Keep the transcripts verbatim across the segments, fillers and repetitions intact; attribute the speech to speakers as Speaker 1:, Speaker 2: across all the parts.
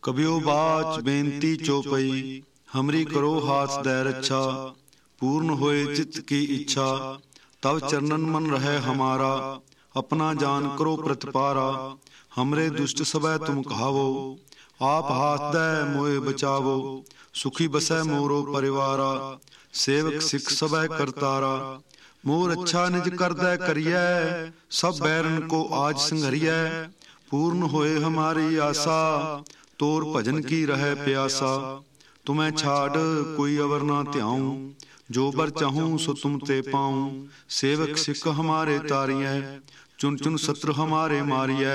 Speaker 1: कबियो बाच बेनती चौपई, हमरी करो हाथ दै रक्षा। पूर्ण होए चित्त की इच्छा, तब चरणन मन रहे हमारा। अपना जान करो प्रतिपारा, हमरे दुष्ट सबै तुम कहावो। आप हाथ दै मोए बचावो, सुखी बसै मोरो परिवारा। सेवक सिख सबै करतारा, मोर अच्छा निज कर दै करियै। सब बैरन को आज संघरियै, पूर्ण होए हमारी आशा। तोर भजन की रहे प्यासा, तुम्हें छाड़ कोई अवर ना ध्याऊं। जो बर चाहूं सो तुम ते पाऊं। सेवक सिख हमारे तारियै, चुन चुन सत्र हमारे मारियै।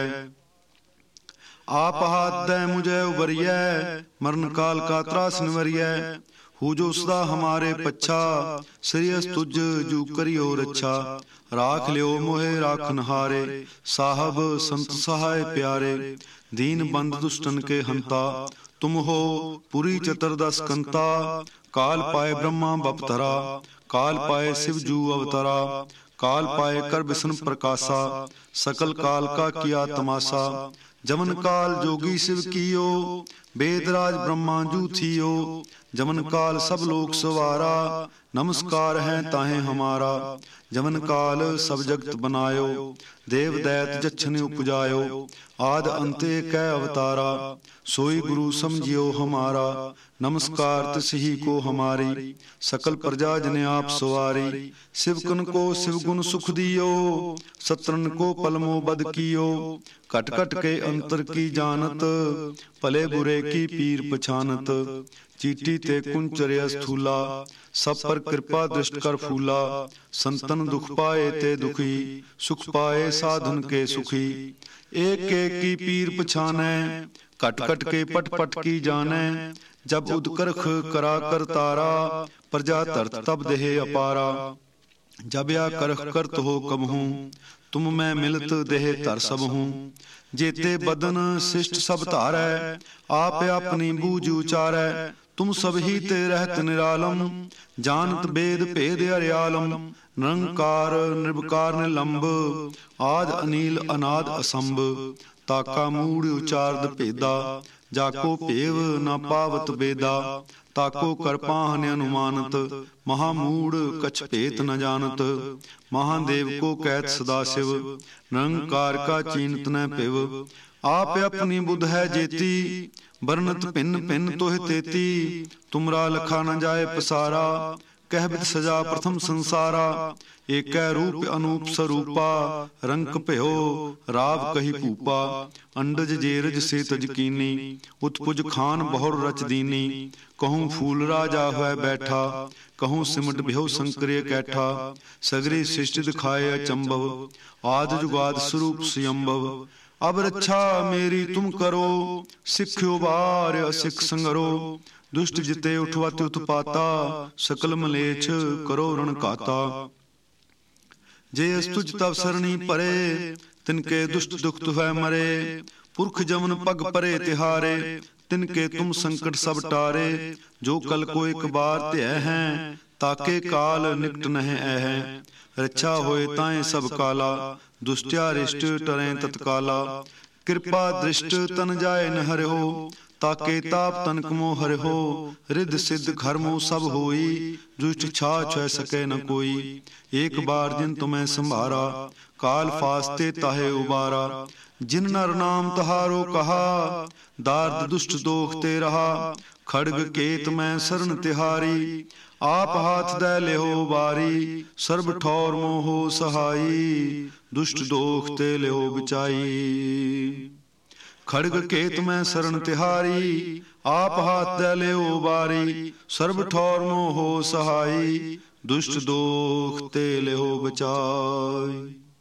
Speaker 1: आप हाथ दै मुझे उबरियै, मरण काल का त्रास निवरियै। हु जो सदा हमारे पच्छा, श्रेयस तुझ जू करियो रक्षा। राख लियो मोहे राखन हारे, साहब संत सहाय प्यारे। दीन बंद दुष्टन के हंता, तुम हो पुरी चतुर्दश कंता। काल पाए ब्रह्मा बपतरा, काल पाए शिव जू अवतरा। काल पाए कर बिसन प्रकाशा, सकल काल का किया तमाशा। जमन काल जोगी शिव कियो, वेदराज ब्रह्मा जू थियो। जमन काल सब लोक सवारा, नमस्कार है ताहे हमारा। जमन काल सब जगत बनायो, देव दैत जच्छन उपजायो। आद अंते कै अवतारा, सोई गुरु समझियो हमारा। नमस्कार तिसही को हमारी, सकल प्रजा जने आप सवारी। शिवकन को शिव गुण सुख दियो, सत्रन को पलमो बद कियो। कट कट के अंतर की जानत, भले बुरे की पीर पछानत। चीटी ते कुंचर्य स्थूला, सब पर कृपा दृष्ट कर फूला। संतन दुख पाए ते दुखी, सुख पाए साधन के सुखी। एक एक की पीर पछाने, कट कट के पट पट की जाने। जब उदकरख करा कर तारा, प्रजा तरत तब देह अपारा। जब या करख करत हो कब हूँ, तुम मैं मिलत देह तर सब हूँ। जेते बदन शिष्ट सब धारै, आप अपनी बूझ उचारै। तुम सब ही ते रहत निरालम, जानत वेद भेद हरियालम। निरंकार निर्विकार निलंब, आद अनील अनाद असंभ। ताका मूढ़ उचारद भेदा, जाको भेव न पावत बेदा। ताको कर पाहन अनुमानत, महामूढ़ कछ भेत न जानत। महादेव को कहत सदाशिव, निरंकार का चीनत न पिव। आप अपनी बुध है जेती, बरनत भिन्न भिन्न तोह तेती। तुमरा लखा न जाए पसारा, कहबित सजा प्रथम संसारा। एकै रूप अनूप स्वरूपा, रंक भयो राव कही भूपा। अंडज जेरज से तज कीनी, उत्पुज खान बहुर रच दीनी। कहूँ फूल राजा हुआ बैठा, कहूँ सिमट भयो संकरे कैठा। सगरे सृष्टि दिखाए अचंभव, आद जुगाद स्वरूप स्वयंभव। अब रक्षा मेरी तुम करो, सिख्यो बार असिख संगरो। दुष्ट जिते उठवत उत्पाता, सकल मलेच्छ करो रण काता। जे अस्तुज तब सरणी परे, तिनके दुष्ट दुख तुहै मरे। पुरख जमन पग परे तिहारे, तिनके तुम संकट सब टारे। जो कल को एक बार त्यय हैं, ताके काल निकट नह है। रक्षा होए ताए सब काला, दुष्ट्यारिष्ट टरें तत्काला। कृपा दृष्ट तन जाए न हरिहो, ताके ताप तनक मो हरिहो। रिद्ध सिद्ध घर मो सब होई, दुष्ट छा छह सके न कोई। एक बार जिन तुम्हें संभारा, काल फास्ते ताहे उबारा। जिन नर नाम तहारो कहा, दार्द दुष्ट दोखते रहा। खड़ग केत में शरण तिहारी, आप हाथ दै लेहो बारी। सर्ब ठौर मोहो सहाई, दुष्ट दोख ते लेहो बचाई। खड़ग केत में शरण तिहारी, आप हाथ दै लेहो बारी। सर्ब ठौर मोहो सहाई, दुष्ट दोख ते लेहो बचाई।